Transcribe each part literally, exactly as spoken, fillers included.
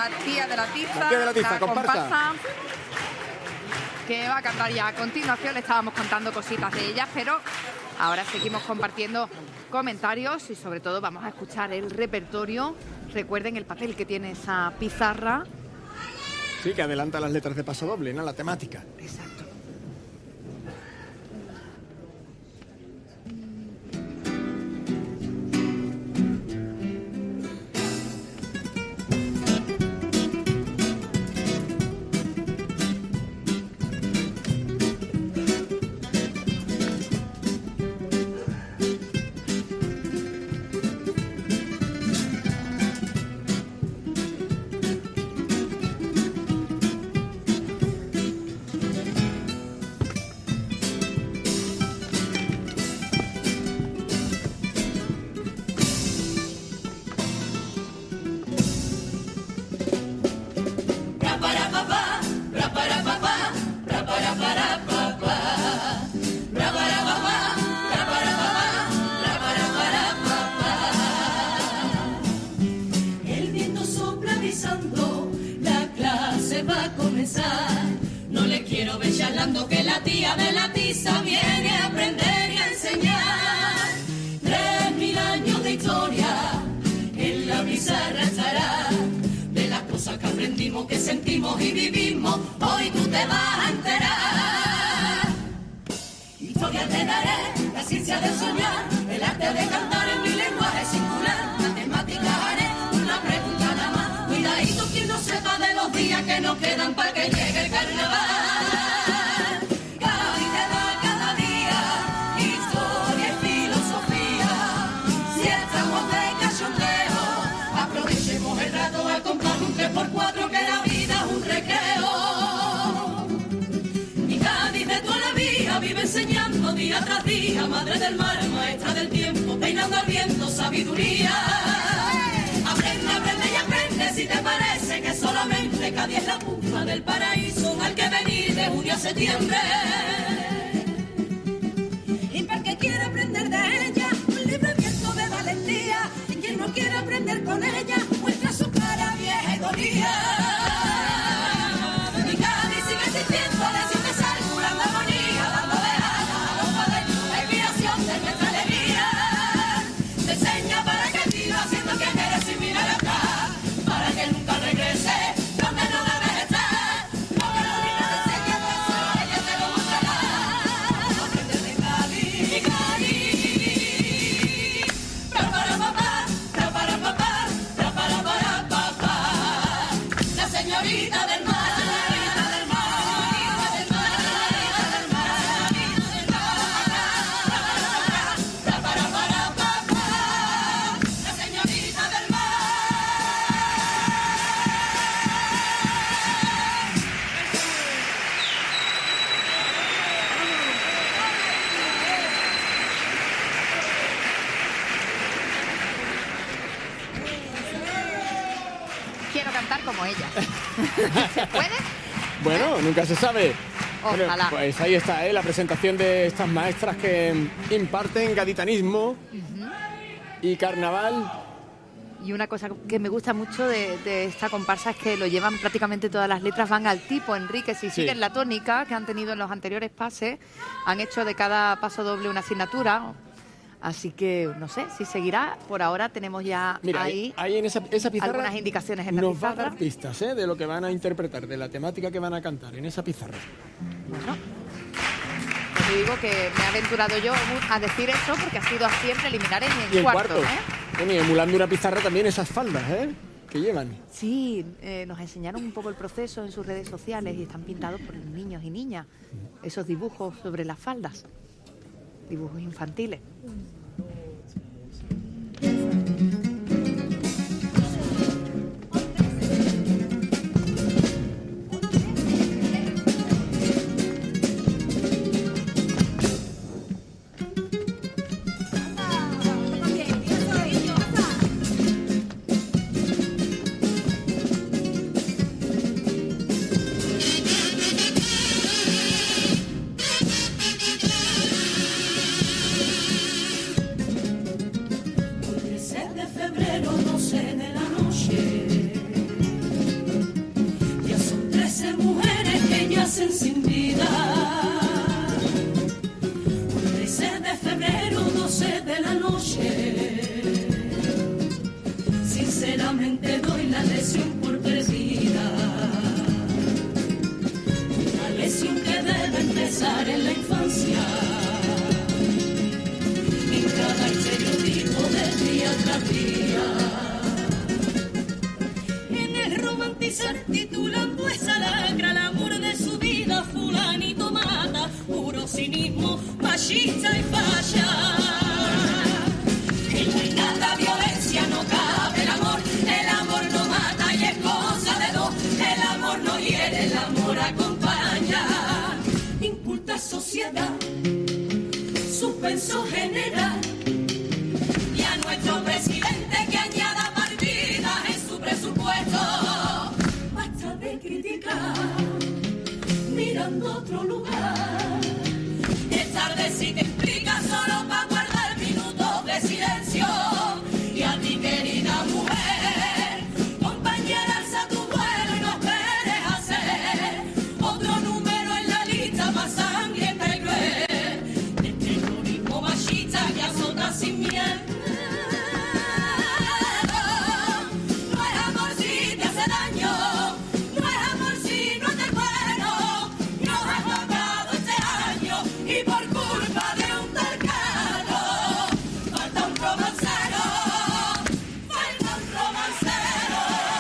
la tía de la tiza, la, tía de la, tiza, la comparsa. comparsa, que va a cantar ya a continuación. Le estábamos contando cositas de ella, pero ahora seguimos compartiendo comentarios y sobre todo vamos a escuchar el repertorio. Recuerden el papel que tiene esa pizarra. Sí, que adelanta las letras de paso doble, ¿no? La temática. Exacto. Que sentimos y vivimos, hoy tú te vas a enterar. Historia te daré, la ciencia de soñar, el arte de cantar en mi lenguaje singular. Matemáticas haré, una pregunta nada más. Cuidadito quien no sepa de los días que nos quedan para que llegue el carnaval. Cada día te da cada día, historia y filosofía. Si estamos de cachondeo, aprovechemos el rato al comprar un tres por cuatro que la vida es un recreo. Mi Cádiz de toda la vida vive enseñando día tras día, madre del mar, maestra del tiempo, peinando al viento sabiduría. Aprende, aprende y aprende si te parece que solamente Cádiz es la punta del paraíso al que venir de junio a septiembre. Y para el que quiera aprender de ella, un libre viento de valentía. Y quien no quiera aprender con ella, muestra su cara vieja y dolida. Mi Cádiz sigue existiendo, desde empezar curando armonía, dando de alas a los padres, la inspiración de nuestra alegría. Te enseña para que vivas siendo quien eres sin mirar atrás, para que nunca regrese donde no debes estar. Lo que la vida te enseña, pues solo ella te lo mostrará. Aprende de Cádiz, mi Cádiz. Pra para papá, pra para papá, pra para para papá. La señorita del mar, la señorita del mar, la señorita del mar, la señorita del mar. Pra para para papá, la señorita del mar. Quiero cantar como ella. ¿Se puede? Bueno, nunca se sabe. Bueno, Ojalá. pues ahí está, ¿eh? La presentación de estas maestras que imparten gaditanismo y carnaval. Y una cosa que me gusta mucho de, de esta comparsa es que lo llevan prácticamente todas las letras, van al tipo, Enrique, si Sí. siguen la tónica que han tenido en los anteriores pases, han hecho de cada paso doble una asignatura, así que no sé si seguirá. Por ahora tenemos ya Mira, ahí, ahí en esa, esa pizarra algunas indicaciones en la nos va a pizarra. dar pistas, ¿eh? De lo que van a interpretar, de la temática que van a cantar en esa pizarra. Bueno, pues te digo que me he aventurado yo a decir eso porque ha sido así en preliminares y en, Y en cuartos, cuartos. ¿eh? Bueno, y emulando una pizarra también esas faldas, ¿eh? Que llevan. Sí, eh, nos enseñaron un poco el proceso en sus redes sociales y están pintados por niños y niñas. Esos dibujos sobre las faldas, dibujos infantiles. trece mujeres que yacen sin vida. trece de febrero, doce de la noche. Sinceramente doy la lesión por perdida. Una lesión que debe empezar en la infancia. En cada estereotipo del día tras día. En el romantizar titulando esa lacra el amor de su vida, fulanito mata, puro cinismo, machista y falla. En la innata violencia no cabe el amor, el amor no mata y es cosa de dos, el amor no hiere, el amor acompaña. Inculta sociedad, suspenso general, y a nuestro presidente que añada partidas en su presupuesto. Basta de criticar, mirando a otro lugar. Es tarde si te explicas solo para guardar minutos de silencio. Y a ti, querida mujer, compañera, alza tu vuelo y no esperes hacer otro número en la lista más sangrienta y cruel del terrorismo machista que azota sin miedo. No es amor si te hace daño, no es amor si no te bueno. Nos has matado este año y por culpa de un tercano falta un romancero, falta un romancero.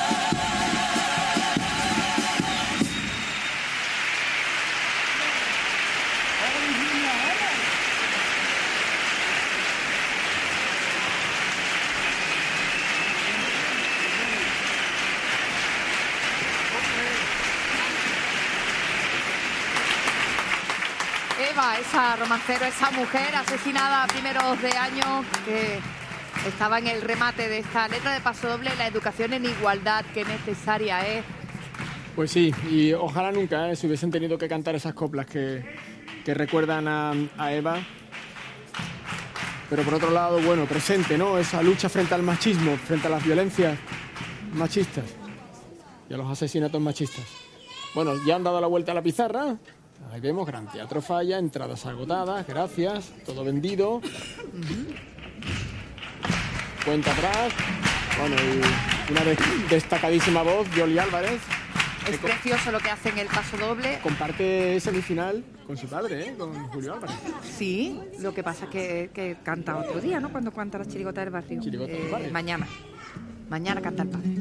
Eva, esa romancero, esa mujer asesinada a primeros de año que estaba en el remate de esta letra de Paso Doble, la educación en igualdad, que necesaria es. Pues sí, y ojalá nunca ¿eh? se hubiesen tenido que cantar esas coplas que, que recuerdan a, a Eva. Pero por otro lado, bueno, presente, ¿no? Esa lucha frente al machismo, frente a las violencias machistas y a los asesinatos machistas. Bueno, ya han dado la vuelta a la pizarra. Ahí vemos, Gran Teatro Falla, entradas agotadas, gracias, todo vendido. Cuenta atrás. Bueno, y una de- destacadísima voz, Yoli Álvarez. Es precioso lo que hace en el Paso Doble. Comparte semifinal con su padre, ¿eh? Con Julio Álvarez. Sí, lo que pasa es que, que canta otro día, ¿no? Cuando canta la chirigota del barrio. Chirigota del Eh, barrio. Mañana. Mañana canta el padre.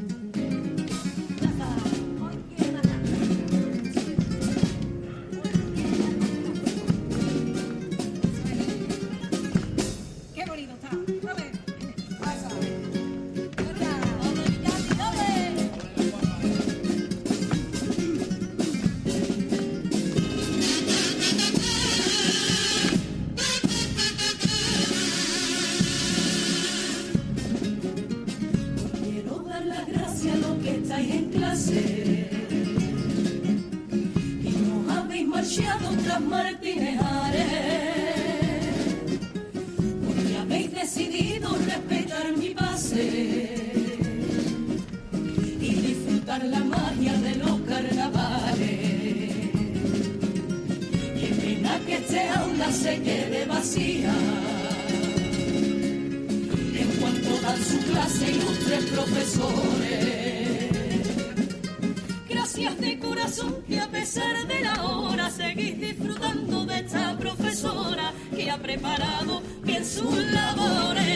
Qué bonito está. A ver. Pasa. Quiero dar las gracias a los que estáis en clase y no habéis marchado tras Martínez Ares, porque habéis decidido respetar mi pase y disfrutar la magia de los carnavales. Y es pena que este aula se quede vacía en cuanto dan su clase ilustres profesores. Gracias de corazón que a pesar de la hora seguís disfrutando de esta profesora que ha preparado bien sus labores.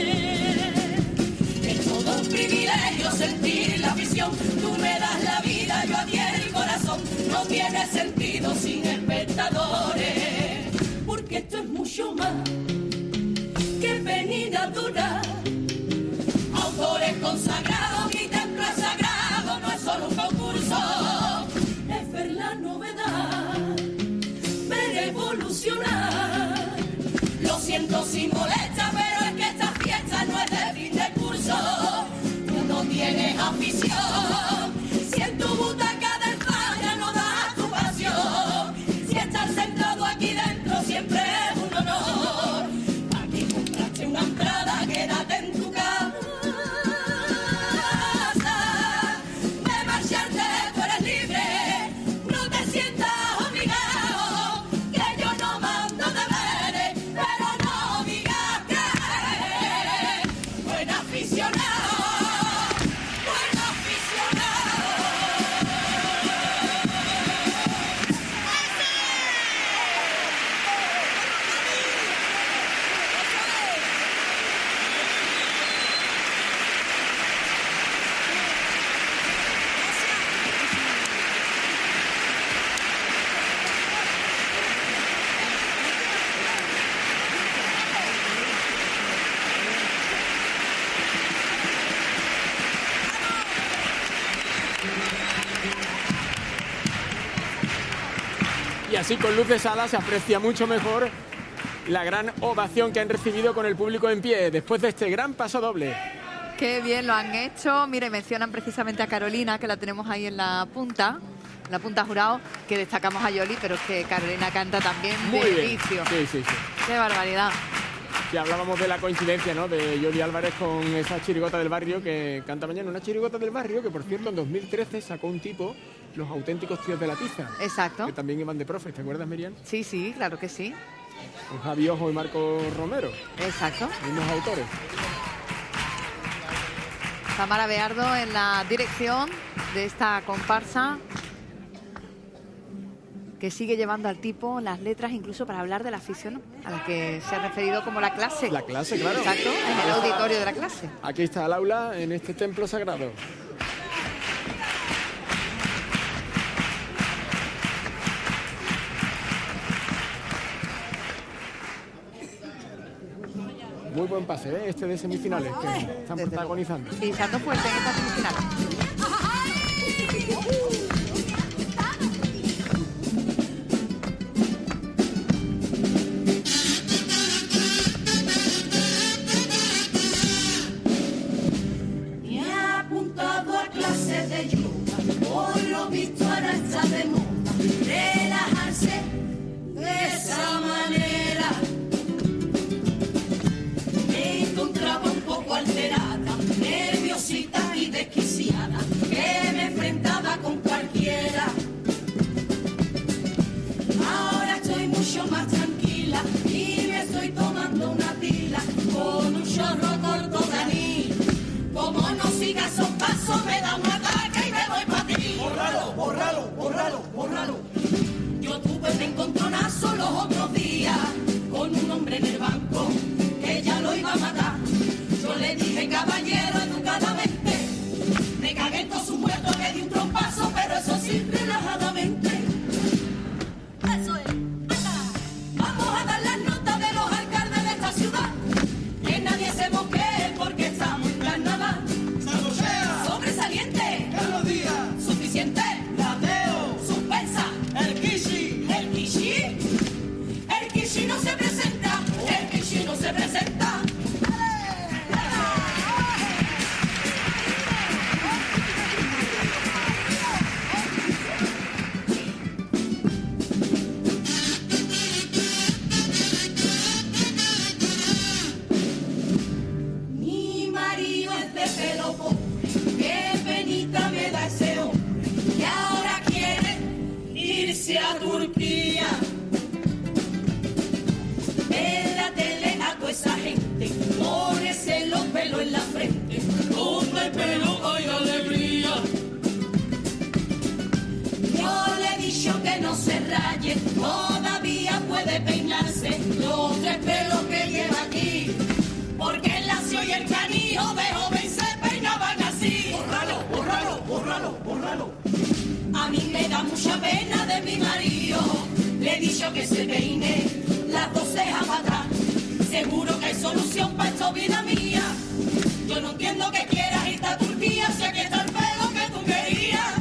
Es todo un privilegio sentir la visión, tú me das la vida, yo a ti el corazón. No tiene sentido sin espectadores, porque esto es mucho más que venida dura. Autores consagrados y templos sagrados, no es solo un concurso, es ver la novedad, ver evolucionar. Lo siento si molesta, pero es que esta fiesta no es de fin de curso. Tú no tienes afición, si en tu butaca del falla no das tu pasión. Si estar sentado aquí dentro siempre es un honor. Aquí compraste una entrada, quédate en tu casa. Y así con luz de sala se aprecia mucho mejor la gran ovación que han recibido con el público en pie después de este gran paso doble. Qué bien lo han hecho. Mire, mencionan precisamente a Carolina, que la tenemos ahí en la punta, en la punta jurado, que destacamos a Yoli, pero es que Carolina canta también Muy de bien. vicio. Sí, sí, sí. Qué barbaridad. Sí, hablábamos de la coincidencia, ¿no?, de Yoli Álvarez con esa chirigota del barrio que canta mañana. Una chirigota del barrio que, por cierto, en dos mil trece sacó un tipo, Los auténticos tíos de la tiza. Exacto. Que también iban de profes, ¿te acuerdas, Miriam? Sí, sí, claro que sí. Con Javi Ojo y Marco Romero, Exacto. mismos autores. Tamara Beardo en la dirección de esta comparsa, que sigue llevando al tipo las letras incluso para hablar de la afición, ¿no?, a la que se ha referido como la clase. La clase, claro. Exacto, en el auditorio de la clase. Aquí está el aula en este templo sagrado. Muy buen pase, ¿eh?, este de semifinales que están Desde protagonizando. Sí, salto fuerte en esta semifinal. Me ha apuntado a clases de yoga, por lo visto ahora está de moda relajarse de esa manera. Me encontraba un poco alterada, nerviosita y desquiciada, que me enfrentaba con cualquiera. Ahora estoy mucho más tranquila y me estoy tomando una pila con un chorro corto de anís. Como no siga esos pasos me da un ataque y me voy para ti. Bórralo, bórralo, bórralo, bórralo. Yo tuve un encontronazo los otros días con un hombre en el banco que ya lo iba a matar. Yo le dije, caballero, educadamente, me cagué en todos sus muertos, le di un trompazo, pero eso sí, relajadamente. Eso es. Vamos a dar las notas de los alcaldes de esta ciudad. Que nadie se moque porque estamos en carnaval. Sobresaliente. Carlos Díaz. Suficiente. Lateo. Suspensa. El Kishi. El Kishi. El Kishi no se presenta. El Kishi no se presenta. Mi marido es de pelo pobre, qué penita me da ese hombre, que ahora quiere irse a Turquía. En la tele a toda esa gente, ponerse los pelos en la frente, con el pelo hay alegría. Yo le he dicho que no se raye, todavía puede peinarse los tres pelos que lleva aquí. Porque el lacio y el canijo de joven se peinaban así. Bórralo, bórralo, bórralo, bórralo. A mí me da mucha pena de mi marido. Le he dicho que se peine las dos cejas para atrás. Seguro que hay solución para esto, vida mía. Yo no entiendo que quieras irte a Turquía si aquí está el pelo que tú querías.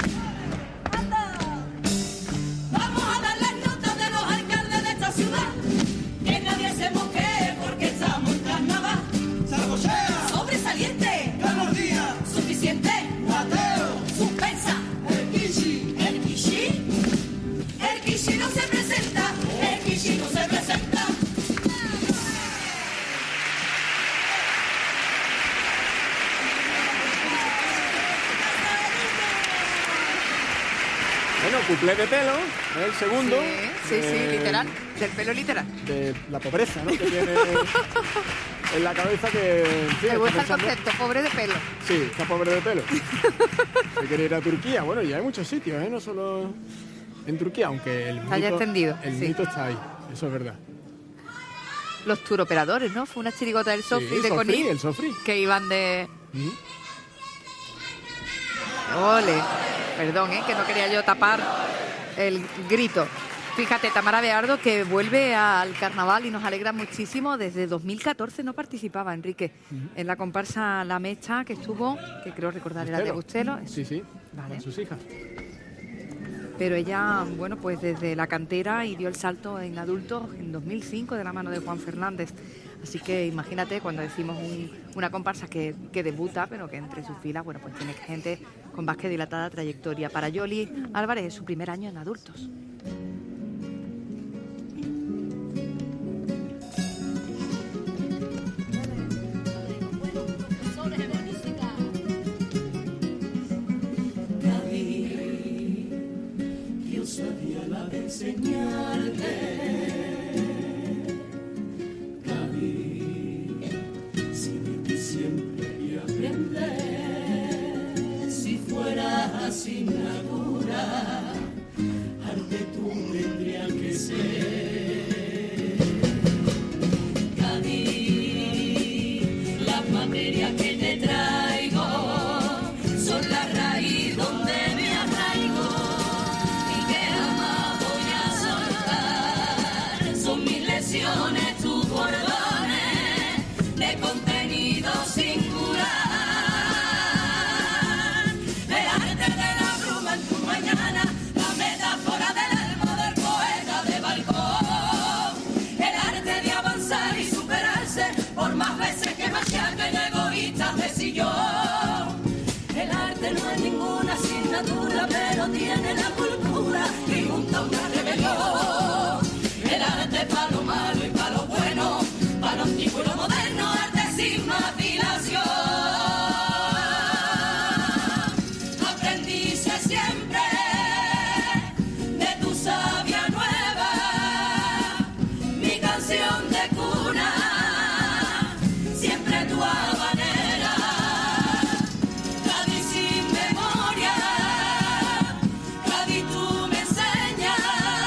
Vamos a dar las notas de los alcaldes de esta ciudad. Que nadie se moque porque estamos en carnaval. Sobresaliente. Carlos Díaz. Suficiente. Mateo. Suspensa. El Kishi. El Kishi. El Kishi no se presenta. El Kishi no se presenta. Bueno, cuplé de pelo, el segundo. Sí, sí, sí, eh, literal. Del pelo literal. De la pobreza, ¿no?, que tiene en la cabeza que... en fin, Me está gusta el pensando- concepto, pobre de pelo. Sí, está pobre de pelo. Se quiere ir a Turquía. Bueno, y hay muchos sitios, ¿eh? No solo en Turquía, aunque el Está ya mito, extendido, el sí. mito está ahí. Eso es verdad. Los turoperadores, ¿no? Fue una chirigota del Sofri Sí, de Sofri, Conil, el Sofri. que iban de... ¿Mm? Ole, perdón, ¿eh? Que no quería yo tapar el grito. Fíjate, Tamara Beardo, que vuelve al carnaval y nos alegra muchísimo. Desde dos mil catorce no participaba, Enrique, en la comparsa La Mecha, que estuvo, que creo recordar era de Bustelo. Sí, sí, Vale. con sus hijas. pero ella, bueno, pues desde la cantera y dio el salto en adultos en dos mil cinco de la mano de Juan Fernández. Así que imagínate cuando decimos un, una comparsa que, que debuta, pero que entre sus filas, bueno, pues tiene gente con más que dilatada trayectoria. Para Yoli Álvarez es su primer año en adultos. Sabía la de enseñarte, Gaby, si de ti siempre quería aprender, si fuera asignatura, arte tú tendrías que ser. Gaby, las materias que te traigo son la raíz donde me arraigo. Tus bordones de contenido singular, el arte de la bruma en tu mañana, la metáfora del alma del poeta de balcón, el arte de avanzar y superarse por más veces que machaquen egoístas de sillón. El arte no es ninguna asignatura, pero tiene la cultura y junta una rebelión. El arte para lo malo y para lo bueno, para lo antiguo y lo moderno, arte sin vacilación. Aprendice siempre de tu sabia nueva, mi canción de cuna, siempre tu habanera. Cádiz sin memoria, Cádiz tú me enseñas.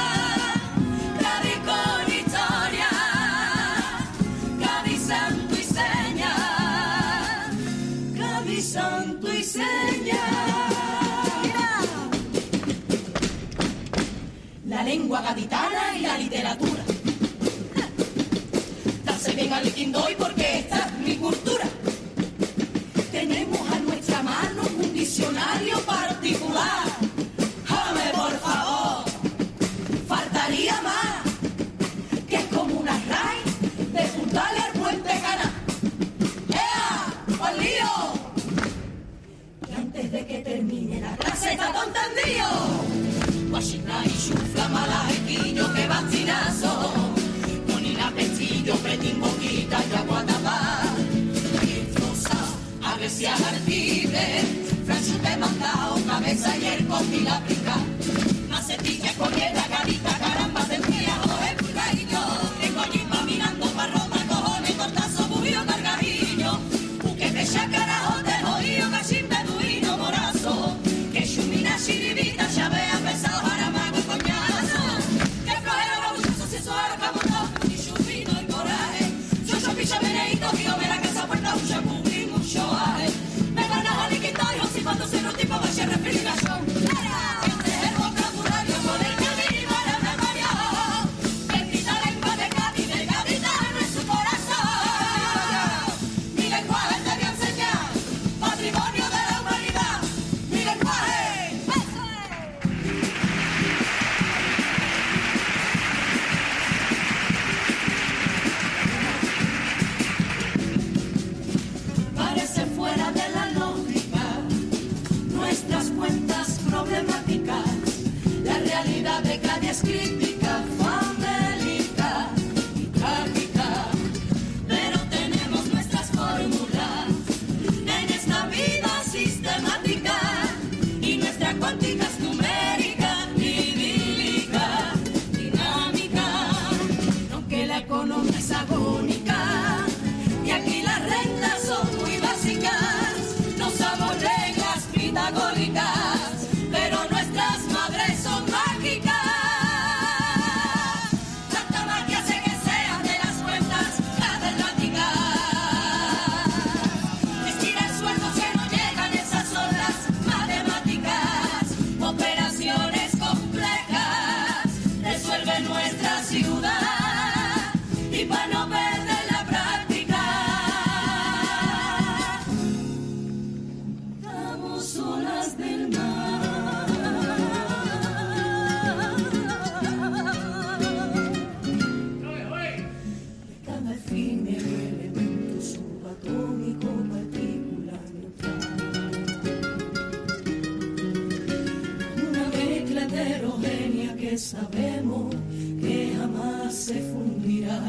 Santo y seña. La lengua gaditana y la literatura. Darse bien al quindoy porque esta es mi cultura. Tenemos a nuestra mano un diccionario particular. Jame, por favor, faltaría más, que es como una raíz de Puntales al Puente Cana. ¡Ea! ¡Al lío! Antes de que termine la clase está tontandio. Guachina y chufla, malajequillo, que bastinazo. Conina, pestillo, pretín, boquita y aguatapá. Rizosa, agresia, artide. Franchu te mandao, cabeza y el copi la pica. Macetilla, collera, garita, caramba, tendría, oje, pulgarillo. Tengo allí pa' mirando pa' Roma, cojones, cortazo, bujío, cargajillo. Buque de chacarajo, te jodío, cachín, beduino, morazo. Que chumina, chiribita, chavea, pesado, jaramago y coñazo. Que flojera, babuchoso, si eso ahora camotón, y chumino y coraje. Yo, yo, picha, meneito, tío, me la casa, puerta, un champú y mucho aje. Me ganas a liquitario, si cuando se lo tipo, vaya refrigeración. Este es el vocabulario con el que vivo la memoria. Bendita lengua de Cádiz, de gaditano en su corazón. Mi lenguaje te voy a enseñar, patrimonio de la humanidad. Mi lenguaje. Parece fuera de la lógica nuestras cuentas problemáticas. La realidad de Cádiz es crítica, famélica y trágica. Pero tenemos nuestras fórmulas en esta vida sistemática. Y nuestra cuántica es numérica, idílica, dinámica. Aunque la economía es agónica y aquí las rentas son muy básicas, no usamos reglas pitagóricas, pero nuestras madres son mágicas. gardenia que sabemos que jamás se fundirá.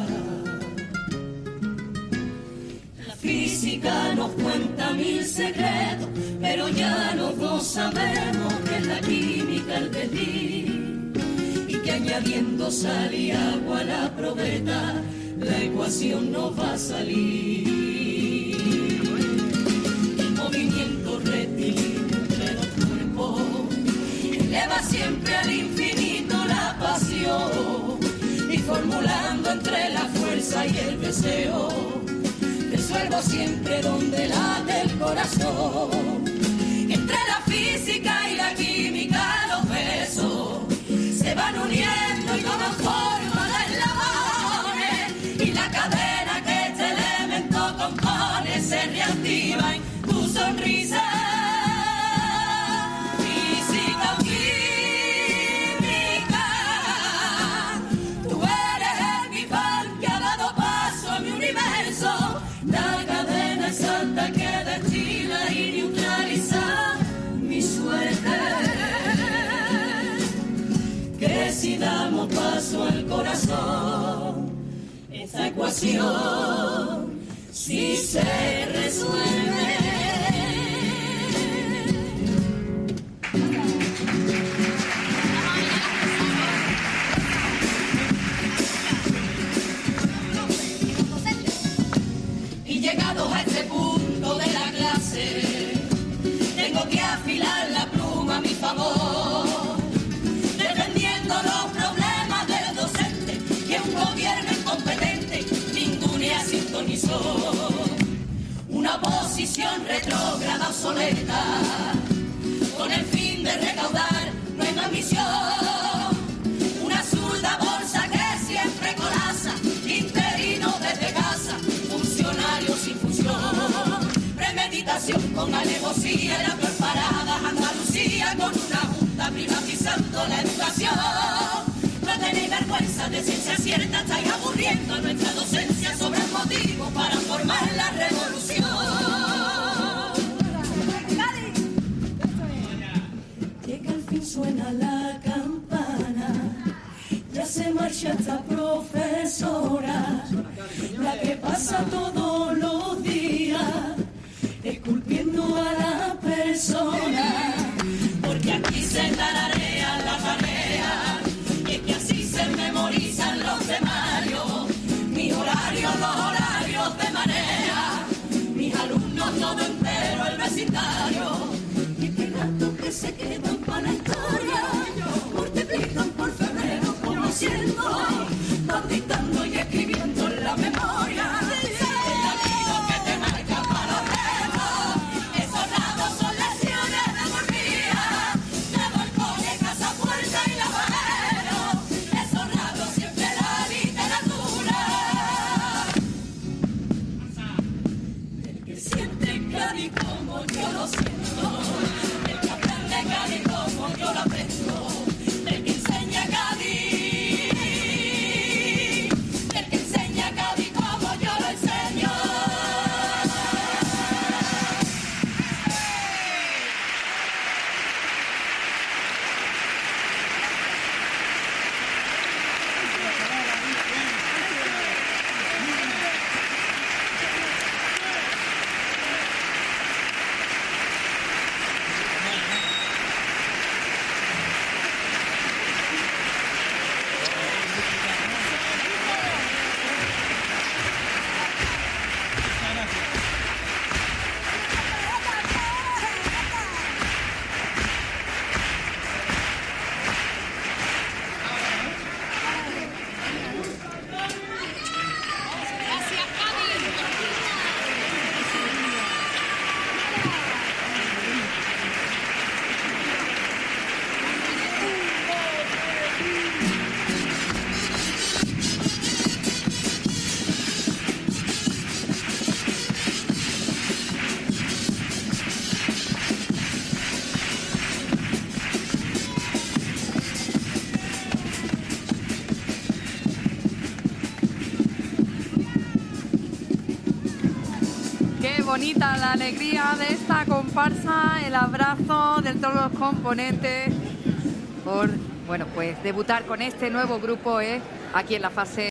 La física nos cuenta mil secretos, pero ya los dos sabemos que es la química el desliz, y que añadiendo sal y agua a la probeta, la ecuación no va a salir. El movimiento rectilíneo entre los cuerpos eleva siempre al infinito la pasión, y formulando entre la fuerza y el deseo, resuelvo siempre donde late el corazón. Entre la física y la química los besos se van uniendo y toman forma de eslabones, y la cadena que este elemento compone se reactiva en tu sonrisa. Física o química, tú eres el Big que ha dado paso a mi universo, la cadena exacta que destila y neutraliza mi suerte. Que si damos paso al corazón, esta ecuación sí se resuelve. Y llegados a este punto de la clase, tengo que afilar la pluma a mi favor, defendiendo los problemas del docente, que un gobierno incompetente ningunea sintonizó. Una posición retrógrada obsoleta, con el fin de recaudar nueva misión. Una zurda bolsa que siempre colapsa, interino desde casa, funcionario sin función. Premeditación con alevosía, la preparada Andalucía, con una junta privatizando la educación. No tenéis vergüenza de ciencia cierta, estáis aburriendo a nuestra docencia sobre el motivo para formar la revolución. Llega al fin, suena la campana, ya se marcha esta profesora, la que pasa todos los días esculpiendo a la persona, porque aquí se tararea la tarea, y es que así se memorizan los temarios, mis horarios, los horarios de marea, mis alumnos todo entero el vecindario, y es que gatos que se quedan para la historia, multiplican por febrero conociendo, van dictando y escribiendo en la memoria. Bonita la alegría de esta comparsa, el abrazo de todos los componentes por Bueno, pues debutar con este nuevo grupo es aquí en la fase